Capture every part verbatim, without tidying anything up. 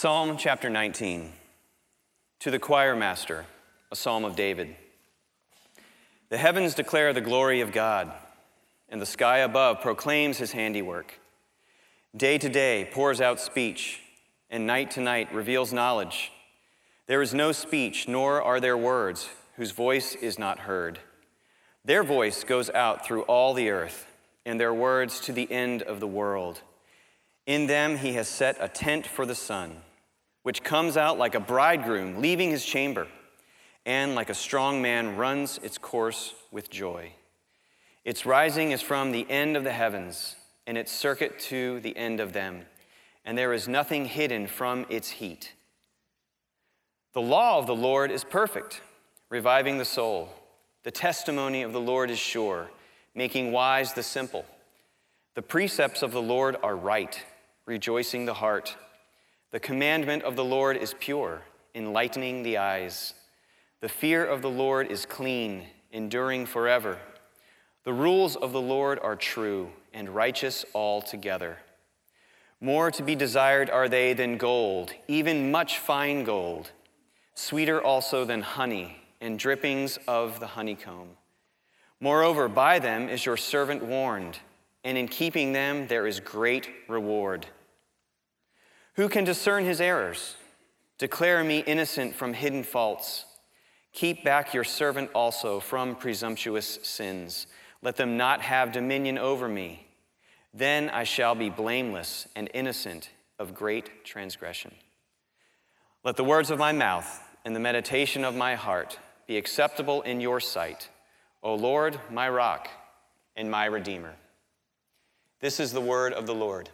Psalm chapter nineteen. To the choir master, a psalm of David. The heavens declare the glory of God, and the sky above proclaims his handiwork. Day to day pours out speech, and night to night reveals knowledge. There is no speech, nor are there words, whose voice is not heard. Their voice goes out through all the earth, and their words to the end of the world. In them he has set a tent for the sun, which comes out like a bridegroom leaving his chamber, and like a strong man runs its course with joy. Its rising is from the end of the heavens, and its circuit to the end of them, and there is nothing hidden from its heat. The law of the Lord is perfect, reviving the soul. The testimony of the Lord is sure, making wise the simple. The precepts of the Lord are right, rejoicing the heart. The commandment of the Lord is pure, enlightening the eyes. The fear of the Lord is clean, enduring forever. The rules of the Lord are true and righteous altogether. More to be desired are they than gold, even much fine gold, sweeter also than honey and drippings of the honeycomb. Moreover, by them is your servant warned, and in keeping them there is great reward. Who can discern his errors? Declare me innocent from hidden faults. Keep back your servant also from presumptuous sins. Let them not have dominion over me. Then I shall be blameless and innocent of great transgression. Let the words of my mouth and the meditation of my heart be acceptable in your sight, O Lord, my rock and my redeemer. This is the word of the Lord.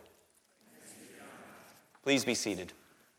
Please be seated.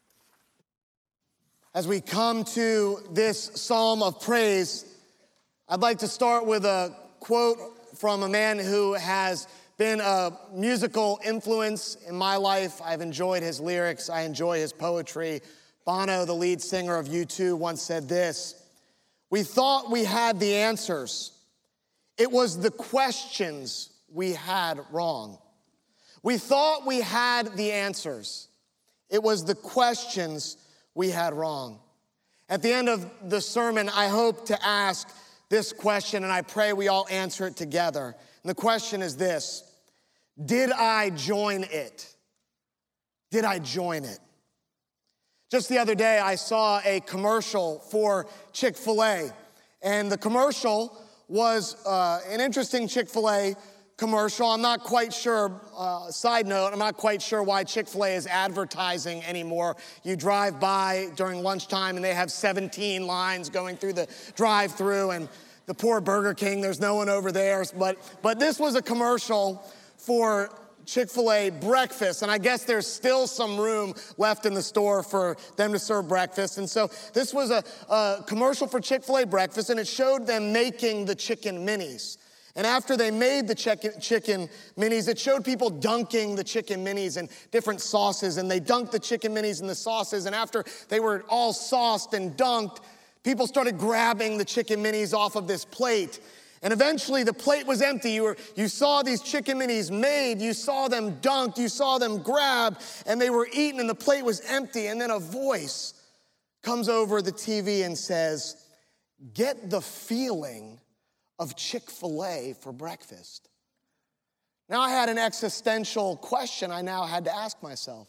As we come to this psalm of praise, I'd like to start with a quote from a man who has been a musical influence in my life. I've enjoyed his lyrics. I enjoy his poetry. Bono, the lead singer of U two, once said this: "We thought we had the answers. It was the questions we had wrong." We thought we had the answers. It was the questions we had wrong. At the end of the sermon, I hope to ask this question, and I pray we all answer it together. And the question is this: did I join it? Did I join it? Just the other day, I saw a commercial for Chick-fil-A, and the commercial was uh, an interesting Chick-fil-A commercial. I'm not quite sure, uh, side note, I'm not quite sure why Chick-fil-A is advertising anymore. You drive by during lunchtime and they have seventeen lines going through the drive-through, and the poor Burger King, there's no one over there. But, but this was a commercial for Chick-fil-A breakfast, and I guess there's still some room left in the store for them to serve breakfast. And so this was a, a commercial for Chick-fil-A breakfast, and it showed them making the chicken minis. And after they made the chicken, chicken minis, it showed people dunking the chicken minis in different sauces, and they dunked the chicken minis in the sauces, and after they were all sauced and dunked, people started grabbing the chicken minis off of this plate. And eventually the plate was empty. You, were, you saw these chicken minis made, you saw them dunked, you saw them grabbed, and they were eaten, and the plate was empty. And then a voice comes over the T V and says, "Get the feeling of Chick-fil-A for breakfast." Now I had an existential question I now had to ask myself.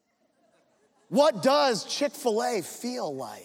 What does Chick-fil-A feel like?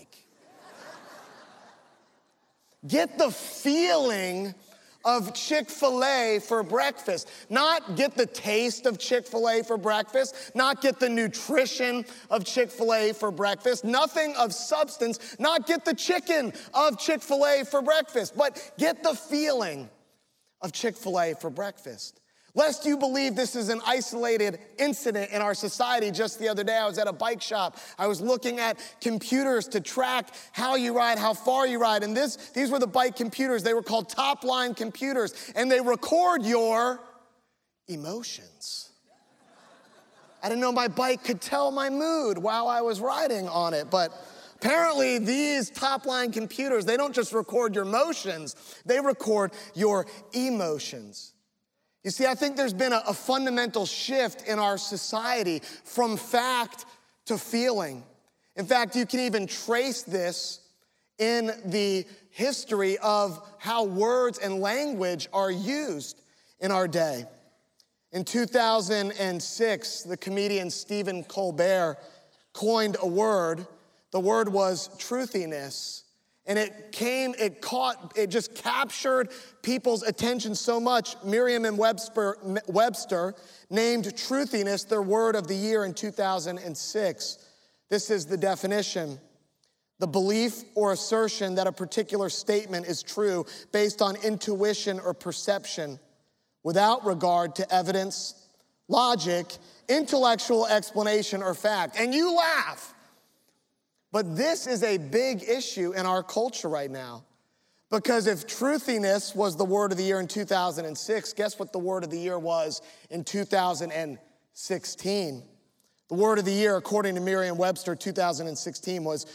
Get the feeling of Chick-fil-A for breakfast. Not get the taste of Chick-fil-A for breakfast, not get the nutrition of Chick-fil-A for breakfast, nothing of substance, not get the chicken of Chick-fil-A for breakfast, but get the feeling of Chick-fil-A for breakfast. Lest you believe this is an isolated incident in our society. Just the other day, I was at a bike shop. I was looking at computers to track how you ride, how far you ride. And this, these were the bike computers. They were called top-line computers. And they record your emotions. I didn't know my bike could tell my mood while I was riding on it. But apparently, these top-line computers, they don't just record your motions. They record your emotions. You see, I think there's been a, a fundamental shift in our society from fact to feeling. In fact, you can even trace this in the history of how words and language are used in our day. In two thousand six, the comedian Stephen Colbert coined a word. The word was truthiness. And it came, it caught, it just captured people's attention so much. Merriam and Webster, Webster named truthiness their word of the year in two thousand six. This is the definition: the belief or assertion that a particular statement is true based on intuition or perception, without regard to evidence, logic, intellectual explanation, or fact. And you laugh. But this is a big issue in our culture right now. Because if truthiness was the word of the year in two thousand six, guess what the word of the year was in two thousand sixteen? The word of the year, according to Merriam-Webster, two thousand sixteen was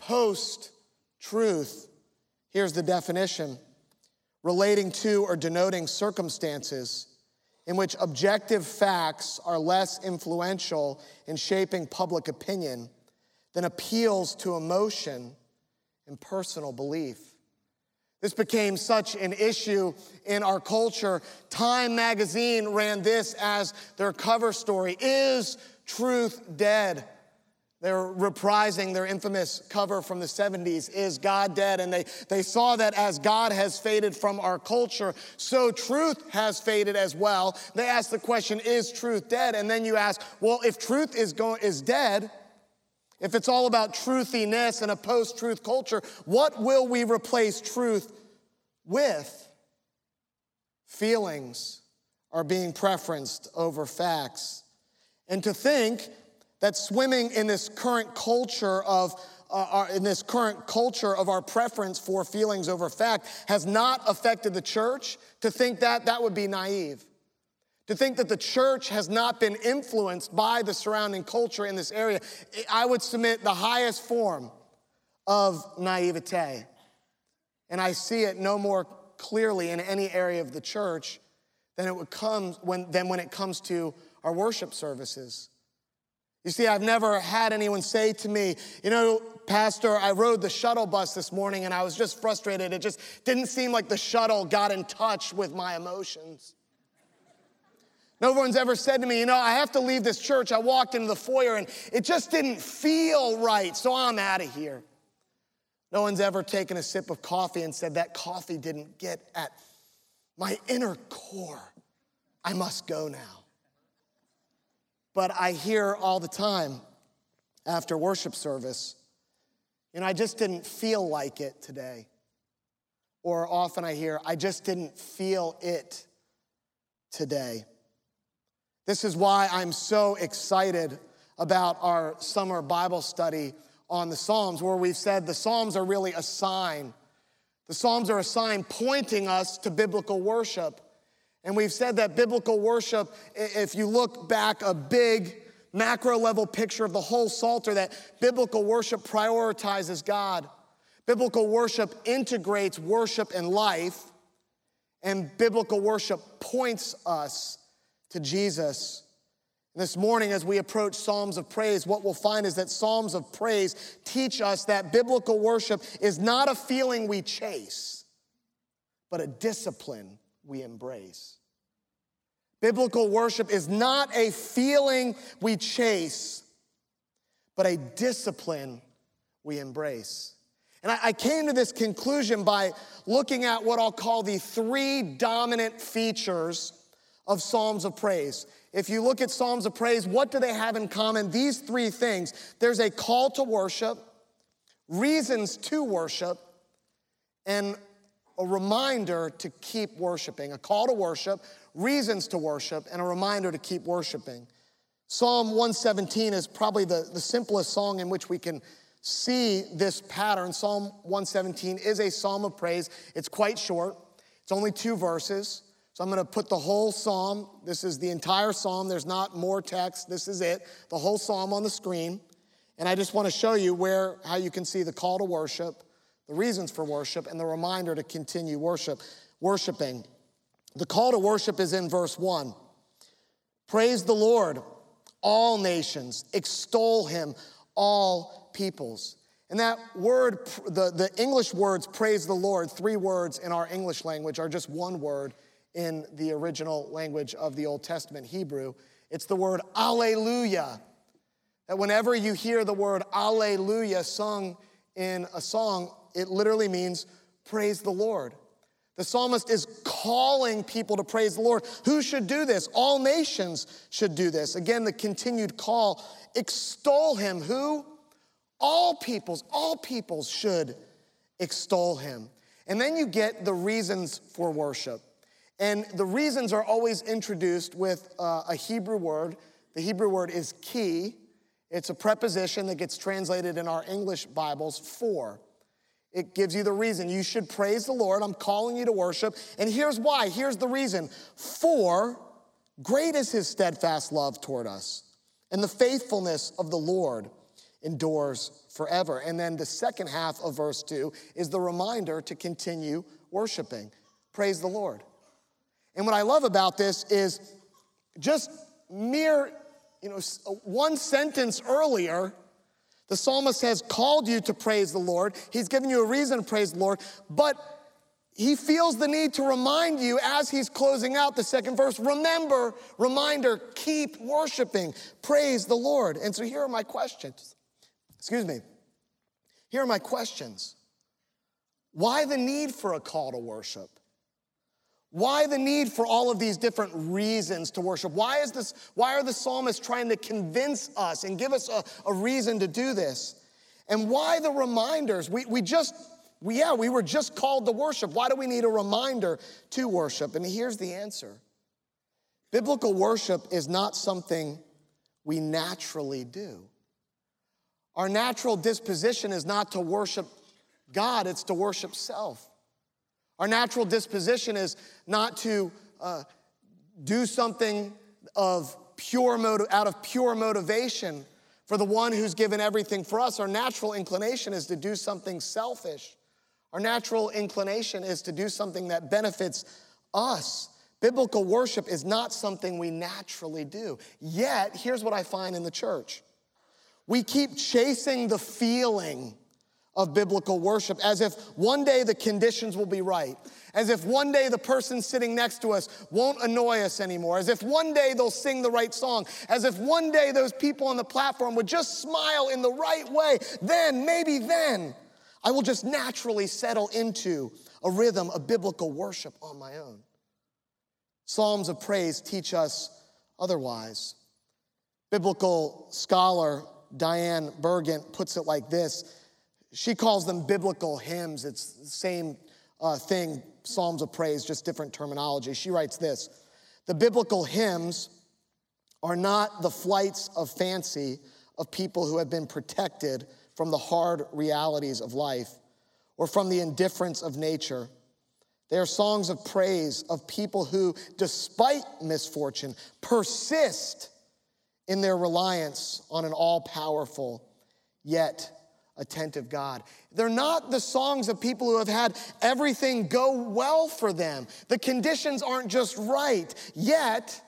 post-truth. Here's the definition: relating to or denoting circumstances in which objective facts are less influential in shaping public opinion than appeals to emotion and personal belief. This became such an issue in our culture. Time magazine ran this as their cover story: Is Truth Dead? They're reprising their infamous cover from the seventies, Is God Dead? And they, they saw that as God has faded from our culture, so truth has faded as well. They asked the question, is truth dead? And then you ask, well, if truth is going is dead, if it's all about truthiness and a post-truth culture, what will we replace truth with? Feelings are being preferenced over facts. And to think that swimming in this current culture of uh, our, in this current culture of our preference for feelings over fact has not affected the church, to think that, that would be naive. To think that the church has not been influenced by the surrounding culture in this area, I would submit the highest form of naivete. And I see it no more clearly in any area of the church than it would come when than when it comes to our worship services. You see, I've never had anyone say to me, you know, Pastor, I rode the shuttle bus this morning and I was just frustrated. It just didn't seem like the shuttle got in touch with my emotions. No one's ever said to me, you know, I have to leave this church. I walked into the foyer and it just didn't feel right, so I'm out of here. No one's ever taken a sip of coffee and said, that coffee didn't get at my inner core. I must go now. But I hear all the time after worship service, you know, I just didn't feel like it today. Or often I hear, I just didn't feel it today. This is why I'm so excited about our summer Bible study on the Psalms, where we've said the Psalms are really a sign. The Psalms are a sign pointing us to biblical worship. And we've said that biblical worship, if you look back a big macro level picture of the whole Psalter, that biblical worship prioritizes God. Biblical worship integrates worship and life, and biblical worship points us to Jesus. This morning, as we approach Psalms of Praise, what we'll find is that Psalms of Praise teach us that biblical worship is not a feeling we chase, but a discipline we embrace. Biblical worship is not a feeling we chase, but a discipline we embrace. And I, I came to this conclusion by looking at what I'll call the three dominant features of Psalms of Praise. If you look at Psalms of Praise, what do they have in common? These three things. There's a call to worship, reasons to worship, and a reminder to keep worshiping. A call to worship, reasons to worship, and a reminder to keep worshiping. Psalm one seventeen is probably the, the simplest song in which we can see this pattern. Psalm one seventeen is a psalm of praise. It's quite short. It's only two verses. So I'm going to put the whole psalm. This is the entire psalm. There's not more text. This is it. The whole psalm on the screen. And I just want to show you where, how you can see the call to worship, the reasons for worship, and the reminder to continue worship, worshiping. The call to worship is in verse one. Praise the Lord, all nations. Extol him, all peoples. And that word, the, the English words, praise the Lord, three words in our English language are just one word in the original language of the Old Testament, Hebrew. It's the word alleluia. That whenever you hear the word alleluia sung in a song, it literally means praise the Lord. The psalmist is calling people to praise the Lord. Who should do this? All nations should do this. Again, the continued call, extol him. Who? All peoples, all peoples should extol him. And then you get the reasons for worship. And the reasons are always introduced with uh, a Hebrew word. The Hebrew word is ki. It's a preposition that gets translated in our English Bibles for. It gives you the reason. You should praise the Lord. I'm calling you to worship. And here's why. Here's the reason. For great is his steadfast love toward us, and the faithfulness of the Lord endures forever. And then the second half of verse two is the reminder to continue worshiping. Praise the Lord. And what I love about this is just mere, you know, one sentence earlier, the psalmist has called you to praise the Lord. He's given you a reason to praise the Lord, but he feels the need to remind you as he's closing out the second verse, remember, reminder, keep worshiping, praise the Lord. And so here are my questions. Excuse me. Here are my questions. Why the need for a call to worship? Why the need for all of these different reasons to worship? Why is this? Why are the psalmists trying to convince us and give us a, a reason to do this? And why the reminders? We, we just, we, yeah, we were just called to worship. Why do we need a reminder to worship? And here's the answer. Biblical worship is not something we naturally do. Our natural disposition is not to worship God, it's to worship self. Our natural disposition is not to uh, do something of pure motive, out of pure motivation for the one who's given everything for us. Our natural inclination is to do something selfish. Our natural inclination is to do something that benefits us. Biblical worship is not something we naturally do. Yet, here's what I find in the church. We keep chasing the feeling of biblical worship as if one day the conditions will be right, as if one day the person sitting next to us won't annoy us anymore, as if one day they'll sing the right song, as if one day those people on the platform would just smile in the right way. Then, maybe then, I will just naturally settle into a rhythm of biblical worship on my own. Psalms of praise teach us otherwise. Biblical scholar Diane Bergant puts it like this. She calls them biblical hymns. It's the same uh, thing, Psalms of praise, just different terminology. She writes this: the biblical hymns are not the flights of fancy of people who have been protected from the hard realities of life or from the indifference of nature. They are songs of praise of people who, despite misfortune, persist in their reliance on an all-powerful, yet attentive God. They're not the songs of people who have had everything go well for them. The conditions aren't just right, yet,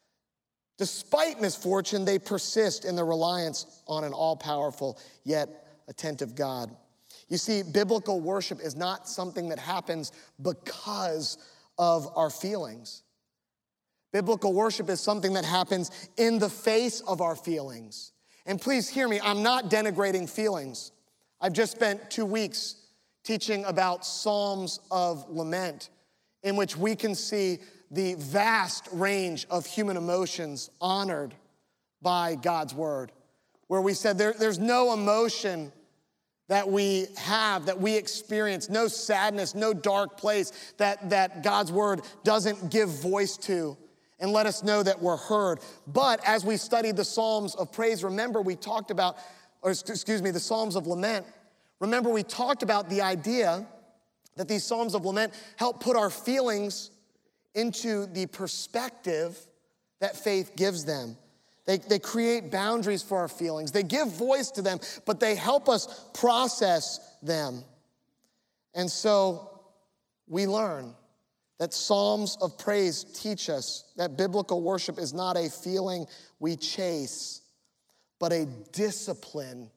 despite misfortune, they persist in their reliance on an all-powerful, yet attentive God. You see, biblical worship is not something that happens because of our feelings. Biblical worship is something that happens in the face of our feelings. And please hear me, I'm not denigrating feelings. I've just spent two weeks teaching about Psalms of Lament, in which we can see the vast range of human emotions honored by God's word, where we said there, there's no emotion that we have, that we experience, no sadness, no dark place that, that God's word doesn't give voice to and let us know that we're heard. But as we studied the Psalms of praise, remember we talked about, or excuse me, the Psalms of lament, remember we talked about the idea that these Psalms of lament help put our feelings into the perspective that faith gives them. They, they create boundaries for our feelings. They give voice to them, but they help us process them. And so we learn that Psalms of praise teach us that biblical worship is not a feeling we chase, but a discipline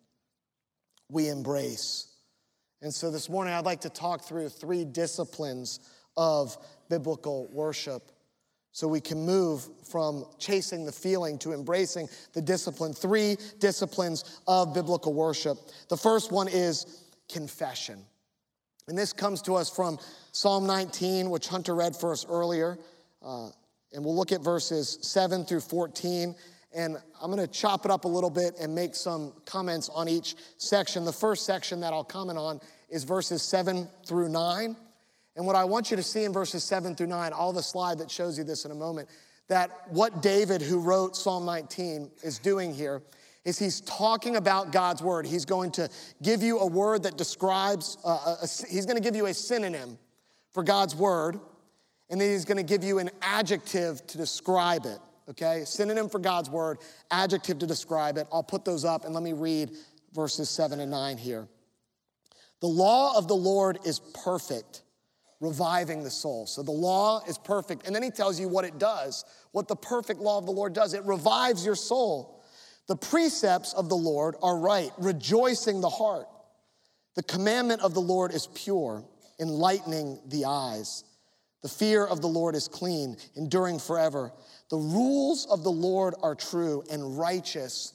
we embrace. And so this morning I'd like to talk through three disciplines of biblical worship so we can move from chasing the feeling to embracing the discipline. Three disciplines of biblical worship. The first one is confession. And this comes to us from Psalm nineteen, which Hunter read for us earlier. Uh, and we'll look at verses seven through fourteen. And I'm going to chop it up a little bit and make some comments on each section. The first section that I'll comment on is verses seven through nine. And what I want you to see in verses seven through nine, I'll have a slide that shows you this in a moment, that what David, who wrote Psalm nineteen, is doing here is he's talking about God's word. He's going to give you a word that describes, uh, a, a, he's going to give you a synonym for God's word, and then he's going to give you an adjective to describe it, okay? Synonym for God's word, adjective to describe it. I'll put those up, and let me read verses seven and nine here. The law of the Lord is perfect, reviving the soul. So the law is perfect, and then he tells you what it does, what the perfect law of the Lord does. It revives your soul. The precepts of the Lord are right, rejoicing the heart. The commandment of the Lord is pure, enlightening the eyes. The fear of the Lord is clean, enduring forever. The rules of the Lord are true and righteous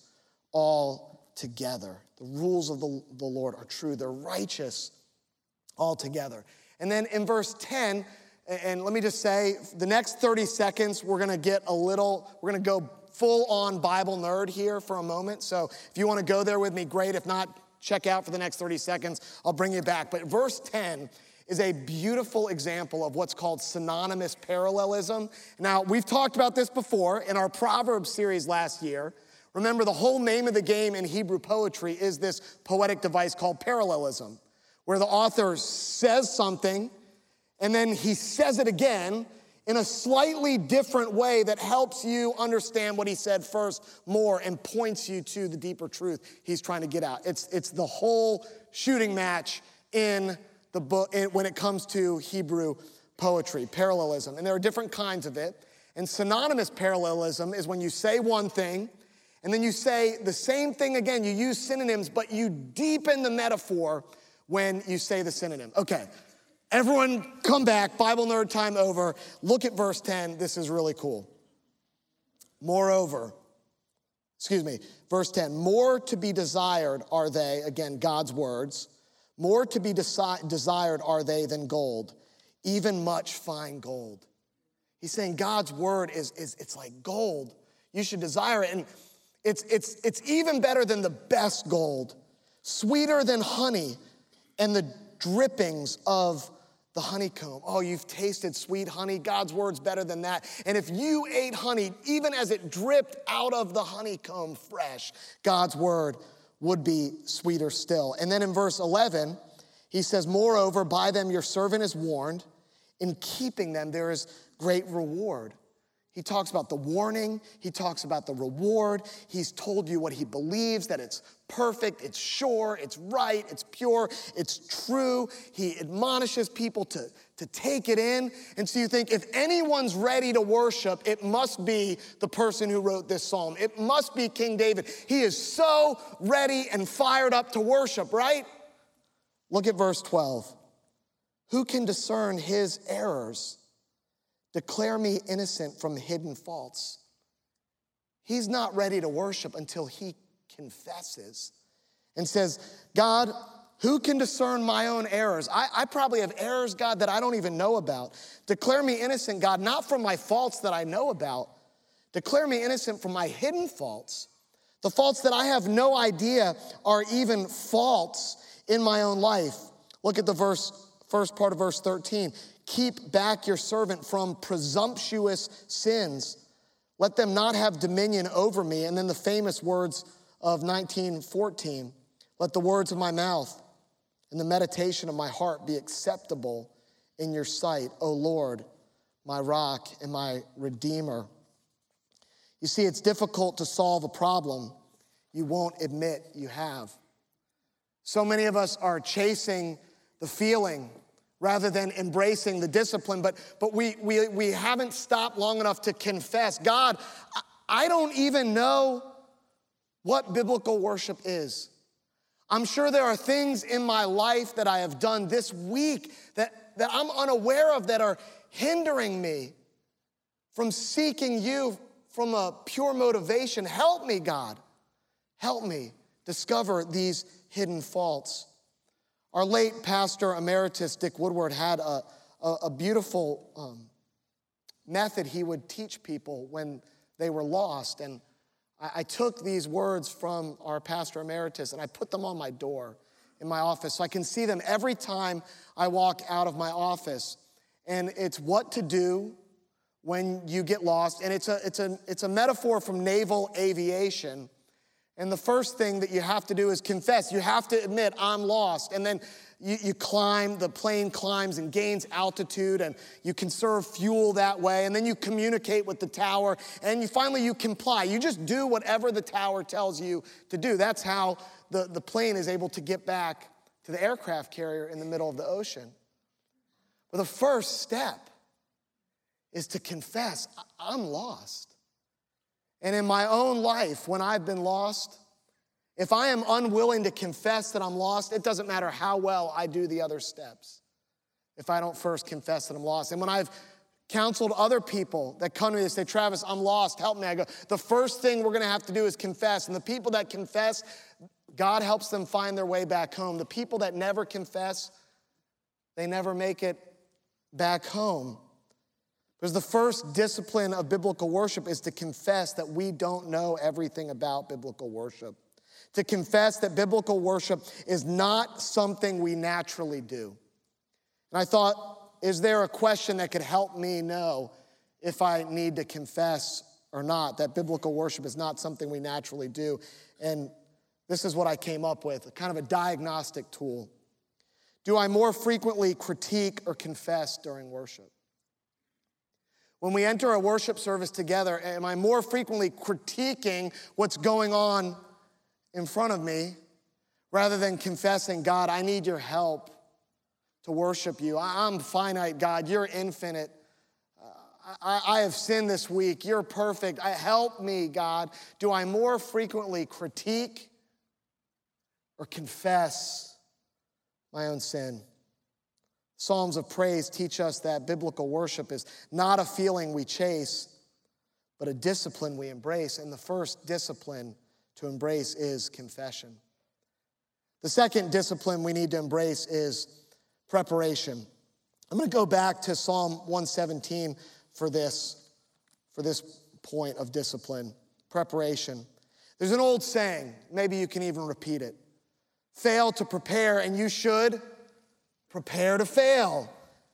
altogether. The rules of the, the Lord are true. They're righteous altogether. And then in verse ten, and let me just say, the next thirty seconds, we're going to get a little, we're going to go full-on Bible nerd here for a moment. So if you want to go there with me, great. If not, check out for the next thirty seconds. I'll bring you back. But verse ten is a beautiful example of what's called synonymous parallelism. Now, we've talked about this before in our Proverbs series last year. Remember, the whole name of the game in Hebrew poetry is this poetic device called parallelism, where the author says something, and then he says it again in a slightly different way that helps you understand what he said first more and points you to the deeper truth he's trying to get out. It's, it's the whole shooting match in the book in, when it comes to Hebrew poetry, parallelism. And there are different kinds of it. And synonymous parallelism is when you say one thing, and then you say the same thing again. You use synonyms, but you deepen the metaphor when you say the synonym. Okay, everyone come back, Bible nerd time over. Look at verse ten, this is really cool. Moreover, excuse me, verse ten, more to be desired are they, again, God's words, more to be desi- desired are they than gold, even much fine gold. He's saying God's word is, is it's like gold. You should desire it, and it's, it's, it's even better than the best gold, sweeter than honey, and the drippings of the honeycomb. Oh, you've tasted sweet honey. God's word's better than that. And if you ate honey, even as it dripped out of the honeycomb fresh, God's word would be sweeter still. And then in verse eleven, he says, moreover, by them your servant is warned. In keeping them, there is great reward. He talks about the warning. He talks about the reward. He's told you what he believes, that it's perfect, it's sure, it's right, it's pure, it's true. He admonishes people to, to take it in. And so you think, if anyone's ready to worship, it must be the person who wrote this psalm. It must be King David. He is so ready and fired up to worship, right? Look at verse twelve. Who can discern his errors? Declare me innocent from hidden faults. He's not ready to worship until he confesses and says, God, who can discern my own errors? I, I probably have errors, God, that I don't even know about. Declare me innocent, God, not from my faults that I know about. Declare me innocent from my hidden faults, the faults that I have no idea are even faults in my own life. Look at the verse, first part of verse thirteen. Keep back your servant from presumptuous sins. Let them not have dominion over me. And then the famous words of nineteen fourteen. Let the words of my mouth and the meditation of my heart be acceptable in your sight, O Lord, my rock and my redeemer. You see, it's difficult to solve a problem you won't admit you have. So many of us are chasing the feeling rather than embracing the discipline. But, but we, we, we haven't stopped long enough to confess, God, I, I don't even know what biblical worship is. I'm sure there are things in my life that I have done this week that, that I'm unaware of that are hindering me from seeking you from a pure motivation. Help me, God. Help me discover these hidden faults. Our late pastor emeritus, Dick Woodward, had a, a, a beautiful um, method he would teach people when they were lost. And I, I took these words from our pastor emeritus and I put them on my door in my office so I can see them every time I walk out of my office. And it's what to do when you get lost. And it's a, it's a, it's a metaphor from naval aviation. And the first thing that you have to do is confess. You have to admit, I'm lost. And then you, you climb, the plane climbs and gains altitude, and you conserve fuel that way. And then you communicate with the tower, and you finally you comply. You just do whatever the tower tells you to do. That's how the, the plane is able to get back to the aircraft carrier in the middle of the ocean. But the first step is to confess, I'm lost. And in my own life, when I've been lost, if I am unwilling to confess that I'm lost, it doesn't matter how well I do the other steps if I don't first confess that I'm lost. And when I've counseled other people that come to me and say, Travis, I'm lost, help me, I go, the first thing we're gonna have to do is confess. And the people that confess, God helps them find their way back home. The people that never confess, they never make it back home. Because the first discipline of biblical worship is to confess that we don't know everything about biblical worship. To confess that biblical worship is not something we naturally do. And I thought, is there a question that could help me know if I need to confess or not, that biblical worship is not something we naturally do? And this is what I came up with, kind of a diagnostic tool. Do I more frequently critique or confess during worship? When we enter a worship service together, am I more frequently critiquing what's going on in front of me rather than confessing, God, I need your help to worship you. I'm finite, God. You're infinite. Uh, I, I have sinned this week. You're perfect. I, help me, God. Do I more frequently critique or confess my own sin? Psalms of praise teach us that biblical worship is not a feeling we chase, but a discipline we embrace. And the first discipline to embrace is confession. The second discipline we need to embrace is preparation. I'm going to go back to Psalm one seventeen for this, for this point of discipline, preparation. There's an old saying, maybe you can even repeat it. Fail to prepare and you should prepare to fail.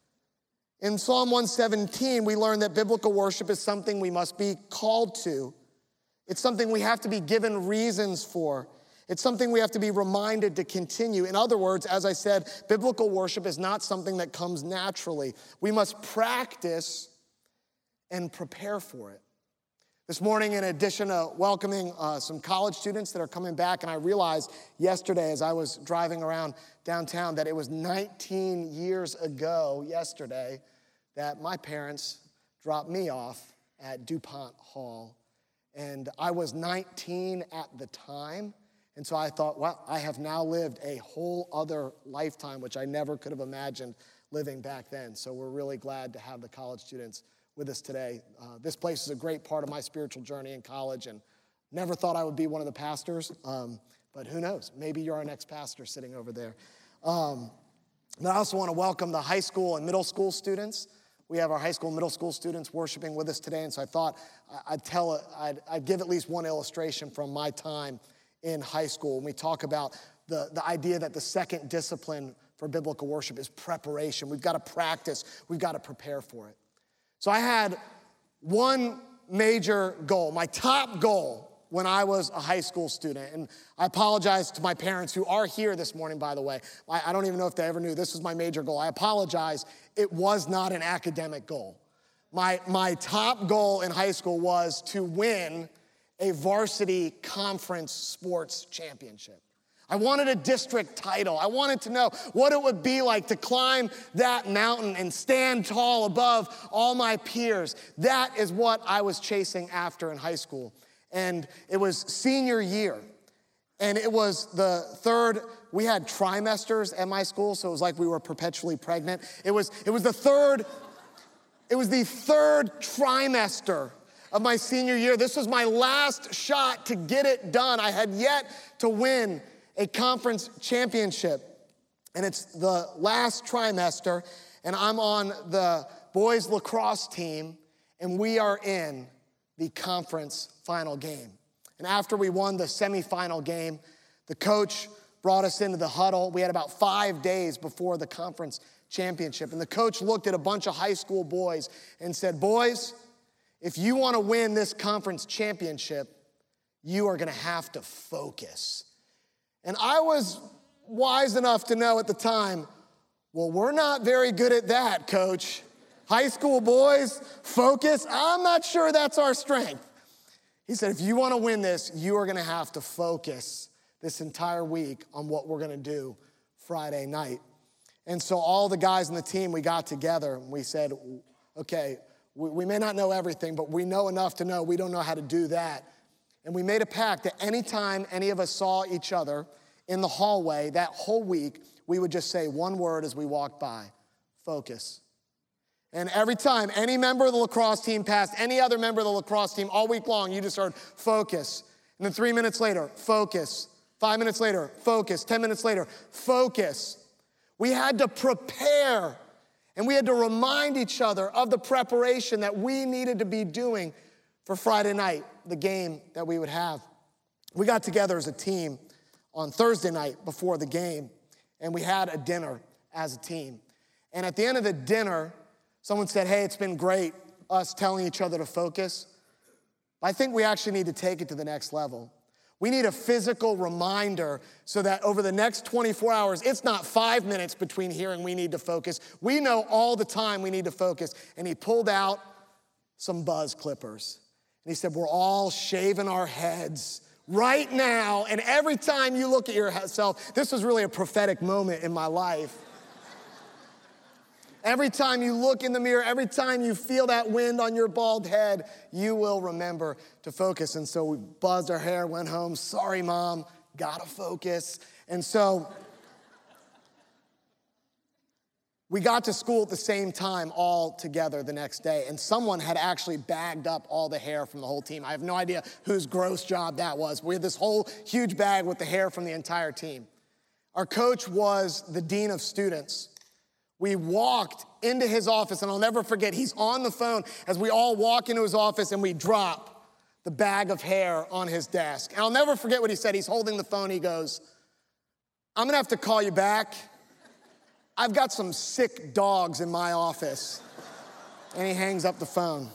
In Psalm one seventeen, we learn that biblical worship is something we must be called to. It's something we have to be given reasons for. It's something we have to be reminded to continue. In other words, as I said, biblical worship is not something that comes naturally. We must practice and prepare for it. This morning, in addition to welcoming uh, some college students that are coming back, and I realized yesterday as I was driving around downtown that it was nineteen years ago yesterday that my parents dropped me off at DuPont Hall. And I was nineteen at the time, and so I thought, well, I have now lived a whole other lifetime, which I never could have imagined living back then. So we're really glad to have the college students with us today. Uh, this place is a great part of my spiritual journey in college, and never thought I would be one of the pastors, um, but who knows? Maybe you're our next pastor sitting over there. Um, and I also want to welcome the high school and middle school students. We have our high school and middle school students worshiping with us today, and so I thought I'd tell, I'd, I'd give at least one illustration from my time in high school. When we talk about the, the idea that the second discipline for biblical worship is preparation. We've got to practice. We've got to prepare for it. So I had one major goal, my top goal when I was a high school student. And I apologize to my parents who are here this morning, by the way. I, I don't even know if they ever knew this was my major goal. I apologize. It was not an academic goal. My, my top goal in high school was to win a varsity conference sports championship. I wanted a district title. I wanted to know what it would be like to climb that mountain and stand tall above all my peers. That is what I was chasing after in high school. And it was senior year. And it was the third, we had trimesters at my school, so it was like we were perpetually pregnant. It was, it was the third, it was the third trimester of my senior year. This was my last shot to get it done. I had yet to win a conference championship. And it's the last trimester, and I'm on the boys lacrosse team, and we are in the conference final game. And after we won the semifinal game, the coach brought us into the huddle. We had about five days before the conference championship. And the coach looked at a bunch of high school boys and said, boys, if you want to win this conference championship, you are going to have to focus. And I was wise enough to know at the time, well, we're not very good at that, coach. High school boys, focus, I'm not sure that's our strength. He said, if you want to win this, you are going to have to focus this entire week on what we're going to do Friday night. And so all the guys in the team, we got together and we said, okay, we, we may not know everything, but we know enough to know we don't know how to do that. And we made a pact that anytime any of us saw each other in the hallway that whole week, we would just say one word as we walked by, focus. And every time any member of the lacrosse team passed any other member of the lacrosse team all week long, you just heard focus. And then three minutes later, focus. Five minutes later, focus. Ten minutes later, focus. We had to prepare, and we had to remind each other of the preparation that we needed to be doing for Friday night, the game that we would have. We got together as a team on Thursday night before the game, and we had a dinner as a team. And at the end of the dinner, someone said, hey, it's been great, us telling each other to focus. But I think we actually need to take it to the next level. We need a physical reminder so that over the next twenty-four hours, it's not five minutes between hearing we need to focus. We know all the time we need to focus. And he pulled out some buzz clippers. And he said, we're all shaving our heads right now. And every time you look at yourself, this was really a prophetic moment in my life. Every time you look in the mirror, every time you feel that wind on your bald head, you will remember to focus. And so we buzzed our hair, went home. Sorry, Mom, gotta focus. And so we got to school at the same time all together the next day. And someone had actually bagged up all the hair from the whole team. I have no idea whose gross job that was. We had this whole huge bag with the hair from the entire team. Our coach was the dean of students. We walked into his office, and I'll never forget, he's on the phone as we all walk into his office and we drop the bag of hair on his desk. And I'll never forget what he said. He's holding the phone. He goes, I'm gonna have to call you back. I've got some sick dogs in my office. And he hangs up the phone.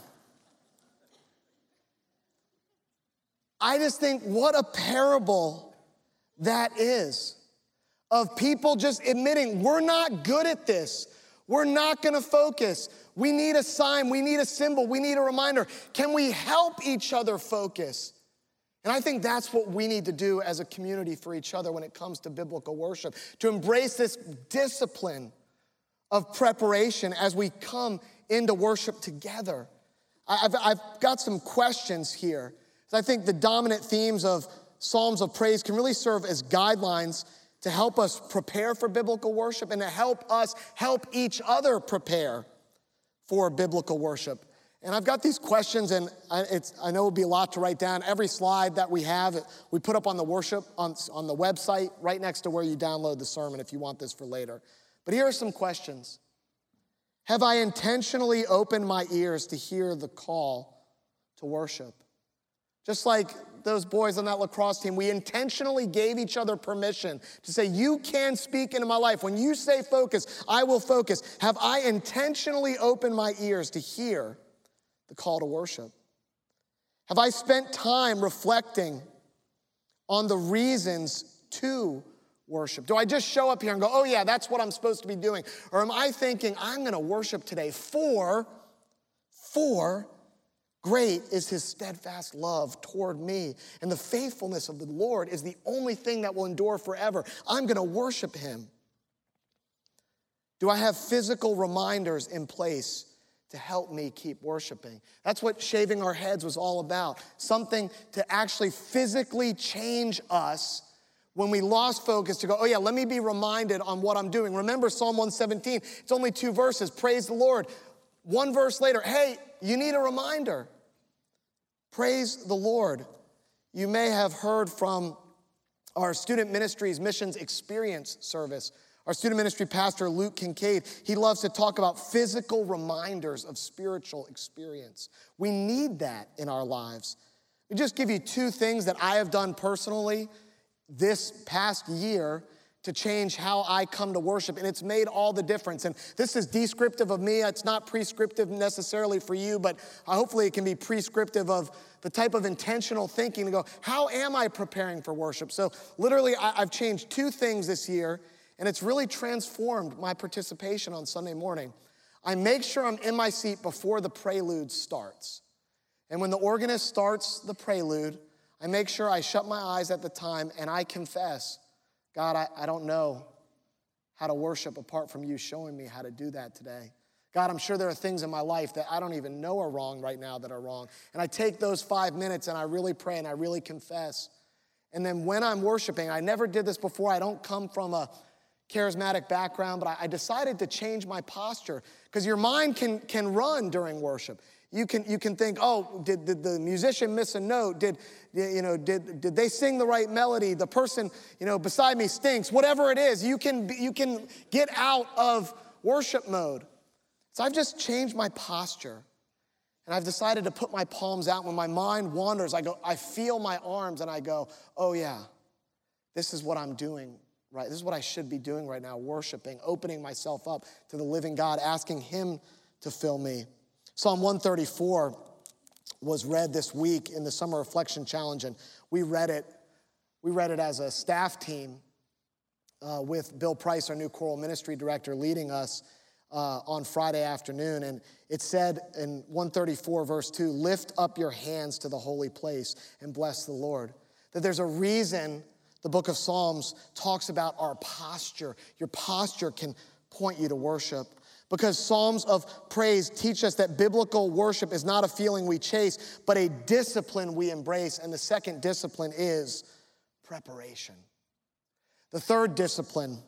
I just think what a parable that is. Of people just admitting, we're not good at this. We're not gonna focus. We need a sign, we need a symbol, we need a reminder. Can we help each other focus? And I think that's what we need to do as a community for each other when it comes to biblical worship, to embrace this discipline of preparation as we come into worship together. I've, I've got some questions here. I think the dominant themes of Psalms of Praise can really serve as guidelines to help us prepare for biblical worship and to help us help each other prepare for biblical worship. And I've got these questions, and I, it's, I know it'll be a lot to write down. Every slide that we have, we put up on the worship, on, on the website, right next to where you download the sermon if you want this for later. But here are some questions. Have I intentionally opened my ears to hear the call to worship? Just like those boys on that lacrosse team, we intentionally gave each other permission to say, you can speak into my life. When you say focus, I will focus. Have I intentionally opened my ears to hear the call to worship? Have I spent time reflecting on the reasons to worship? Do I just show up here and go, oh yeah, that's what I'm supposed to be doing? Or am I thinking, I'm gonna worship today for, for Great is his steadfast love toward me, and the faithfulness of the Lord is the only thing that will endure forever. I'm going to worship him. Do I have physical reminders in place to help me keep worshiping? That's what shaving our heads was all about. Something to actually physically change us when we lost focus, to go, oh yeah, let me be reminded on what I'm doing. Remember Psalm one seventeen, it's only two verses, praise the Lord. One verse later, hey, you need a reminder. Praise the Lord. You may have heard from our student ministries missions experience service. Our student ministry pastor, Luke Kincaid, he loves to talk about physical reminders of spiritual experience. We need that in our lives. Let me just give you two things that I have done personally this past year to change how I come to worship, and it's made all the difference. And this is descriptive of me. It's not prescriptive necessarily for you, but hopefully it can be prescriptive of the type of intentional thinking to go, how am I preparing for worship? So literally, I've changed two things this year, and it's really transformed my participation on Sunday morning. I make sure I'm in my seat before the prelude starts. And when the organist starts the prelude, I make sure I shut my eyes at the time and I confess, God, I, I don't know how to worship apart from you showing me how to do that today. God, I'm sure there are things in my life that I don't even know are wrong right now that are wrong. And I take those five minutes and I really pray and I really confess. And then when I'm worshiping, I never did this before. I don't come from a charismatic background, but I, I decided to change my posture because your mind can, can run during worship. You can, you can think, oh, did, did the musician miss a note? Did, you know, did, did they sing the right melody? The person, you know, beside me stinks. Whatever it is, you can, you can get out of worship mode. So I've just changed my posture. And I've decided to put my palms out. When my mind wanders, I go, I feel my arms and I go, oh yeah, this is what I'm doing, right? This is what I should be doing right now, worshiping, opening myself up to the living God, asking him to fill me. Psalm one thirty-four was read this week in the Summer Reflection Challenge, and we read it. We read it as a staff team uh, with Bill Price, our new choral ministry director, leading us uh, on Friday afternoon. And it said in one thirty-four, verse two, lift up your hands to the holy place and bless the Lord. That there's a reason the book of Psalms talks about our posture. Your posture can point you to worship. Because Psalms of praise teach us that biblical worship is not a feeling we chase, but a discipline we embrace. And the second discipline is preparation. The third discipline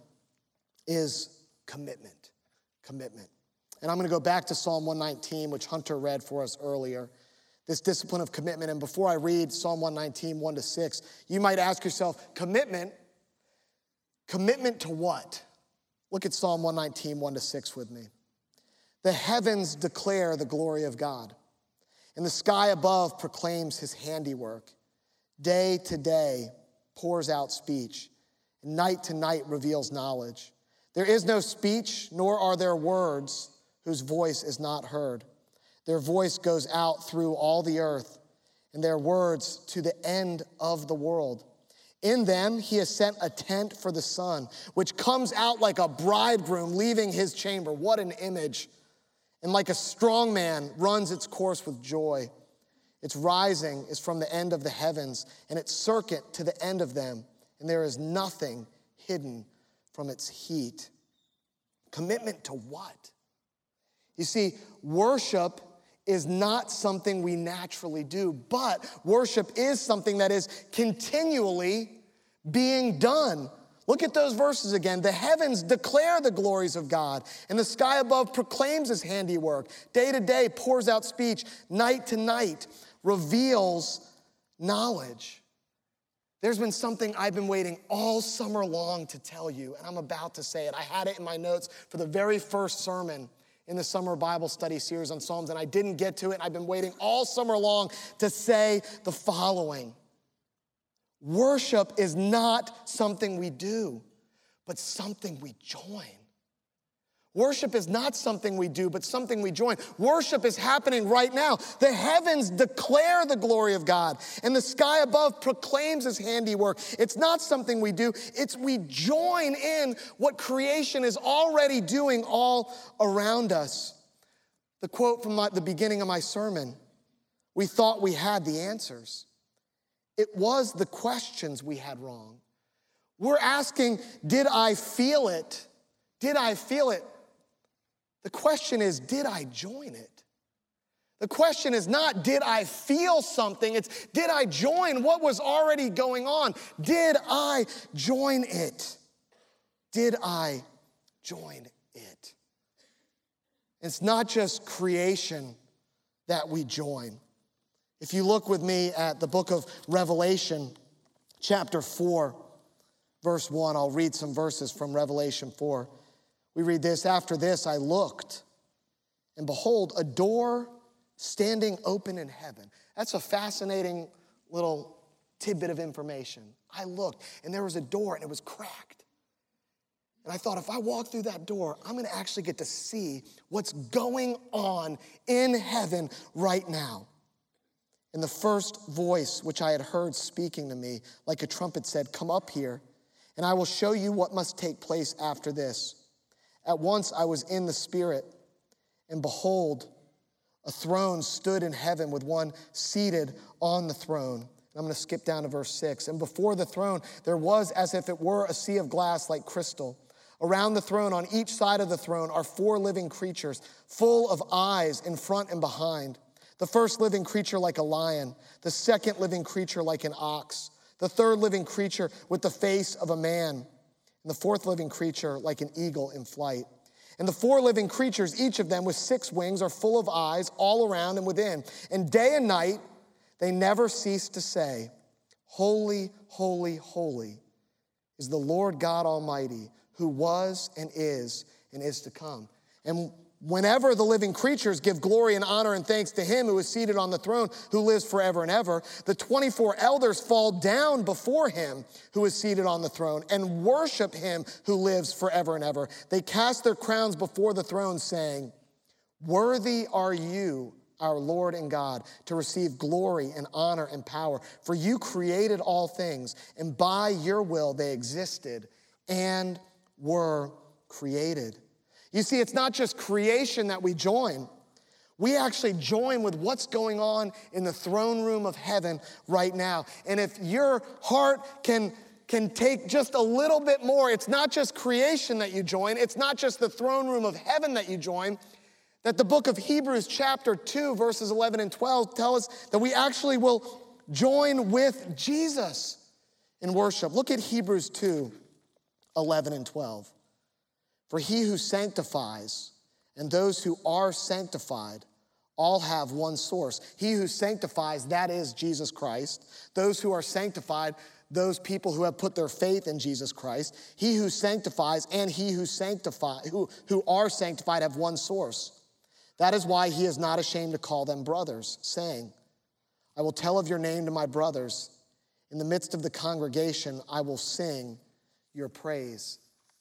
is commitment. Commitment. And I'm going to go back to Psalm one nineteen, which Hunter read for us earlier. This discipline of commitment. And before I read Psalm one nineteen, one to six, you might ask yourself, commitment? Commitment to what? Look at Psalm one nineteen, one to six with me. The heavens declare the glory of God, and the sky above proclaims his handiwork. Day to day pours out speech, and night to night reveals knowledge. There is no speech, nor are there words whose voice is not heard. Their voice goes out through all the earth, and their words to the end of the world. In them, he has sent a tent for the sun, which comes out like a bridegroom leaving his chamber. What an image. And like a strong man runs its course with joy. Its rising is from the end of the heavens, and its circuit to the end of them. And there is nothing hidden from its heat. Commitment to what? You see, worship is not something we naturally do, but worship is something that is continually being done. Look at those verses again. The heavens declare the glories of God, and the sky above proclaims his handiwork. Day to day pours out speech, night to night reveals knowledge. There's been something I've been waiting all summer long to tell you, and I'm about to say it. I had it in my notes for the very first sermon in the summer Bible study series on Psalms, and I didn't get to it. I've been waiting all summer long to say the following. Worship is not something we do, but something we join. Worship is not something we do, but something we join. Worship is happening right now. The heavens declare the glory of God, and the sky above proclaims his handiwork. It's not something we do, it's we join in what creation is already doing all around us. The quote from my, the beginning of my sermon, we thought we had the answers. It was the questions we had wrong. We're asking, did I feel it? Did I feel it? The question is, did I join it? The question is not, did I feel something? It's, did I join what was already going on? Did I join it? Did I join it? It's not just creation that we join. If you look with me at the book of Revelation, chapter four, verse one, I'll read some verses from Revelation four. We read this, after this I looked, and behold, a door standing open in heaven. That's a fascinating little tidbit of information. I looked, and there was a door, and it was cracked. And I thought, if I walk through that door, I'm going to actually get to see what's going on in heaven right now. And the first voice which I had heard speaking to me, like a trumpet, said, come up here, and I will show you what must take place after this. At once I was in the Spirit, and behold, a throne stood in heaven with one seated on the throne. I'm going to skip down to verse six. And before the throne, there was as if it were a sea of glass like crystal. Around the throne, on each side of the throne, are four living creatures, full of eyes in front and behind. The first living creature like a lion, the second living creature like an ox, the third living creature with the face of a man, and the fourth living creature like an eagle in flight. And the four living creatures, each of them with six wings, are full of eyes all around and within. And day and night, they never cease to say, holy, holy, holy is the Lord God Almighty, who was and is and is to come. And whenever the living creatures give glory and honor and thanks to him who is seated on the throne, who lives forever and ever, the twenty-four elders fall down before him who is seated on the throne and worship him who lives forever and ever. They cast their crowns before the throne, saying, worthy are you, our Lord and God, to receive glory and honor and power. For you created all things, and by your will they existed and were created. You see, it's not just creation that we join. We actually join with what's going on in the throne room of heaven right now. And if your heart can, can take just a little bit more, it's not just creation that you join, it's not just the throne room of heaven that you join, that the book of Hebrews chapter two, verses eleven and twelve tell us that we actually will join with Jesus in worship. Look at Hebrews two, eleven and twelve. For he who sanctifies and those who are sanctified all have one source. He who sanctifies, that is Jesus Christ. Those who are sanctified, those people who have put their faith in Jesus Christ. He who sanctifies and he who sanctify, who, who are sanctified have one source. That is why he is not ashamed to call them brothers, saying, I will tell of your name to my brothers. In the midst of the congregation, I will sing your praise.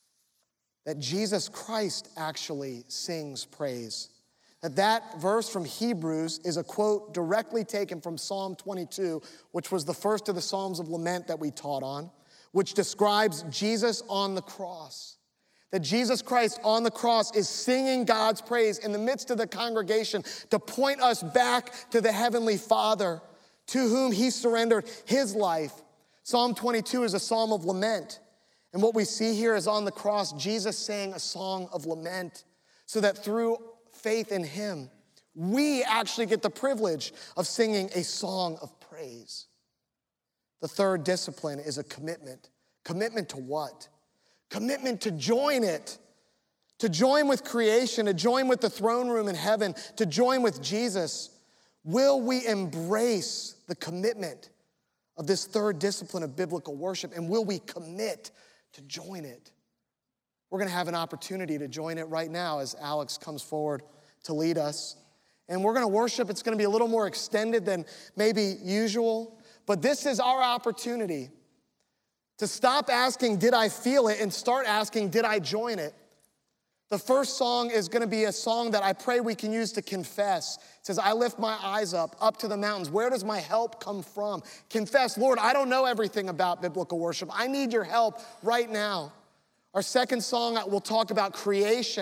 That Jesus Christ actually sings praise. That that verse from Hebrews is a quote directly taken from Psalm twenty-two, which was the first of the Psalms of Lament that we taught on, which describes Jesus on the cross. That Jesus Christ on the cross is singing God's praise in the midst of the congregation to point us back to the Heavenly Father, to whom he surrendered his life. Psalm twenty-two is a psalm of lament. And what we see here is on the cross, Jesus sang a song of lament so that through faith in him, we actually get the privilege of singing a song of praise. The third discipline is a commitment. Commitment to what? Commitment to join it. To join with creation, to join with the throne room in heaven, to join with Jesus. Will we embrace the commitment of this third discipline of biblical worship, and will we commit to join it? We're going to have an opportunity to join it right now as Alex comes forward to lead us. And we're going to worship. It's going to be a little more extended than maybe usual. But this is our opportunity to stop asking, did I feel it? And start asking, did I join it? The first song is going to be a song that I pray we can use to confess. It says, I lift my eyes up, up to the mountains. Where does my help come from? Confess, Lord, I don't know everything about biblical worship. I need your help right now. Our second song will talk about creation.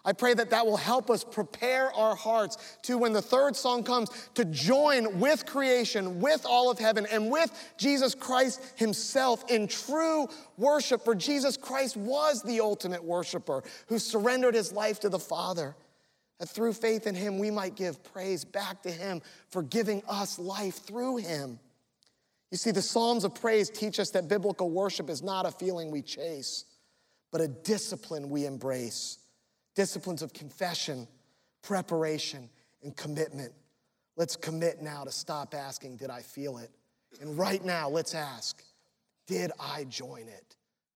I pray that that will help us prepare our hearts to, when the third song comes, to join with creation, with all of heaven, and with Jesus Christ himself in true worship. For Jesus Christ was the ultimate worshiper who surrendered his life to the Father. That through faith in him, we might give praise back to him for giving us life through him. You see, the Psalms of praise teach us that biblical worship is not a feeling we chase, but a discipline we embrace. Disciplines of confession, preparation, and commitment. Let's commit now to stop asking, did I feel it? And right now, let's ask, did I join it?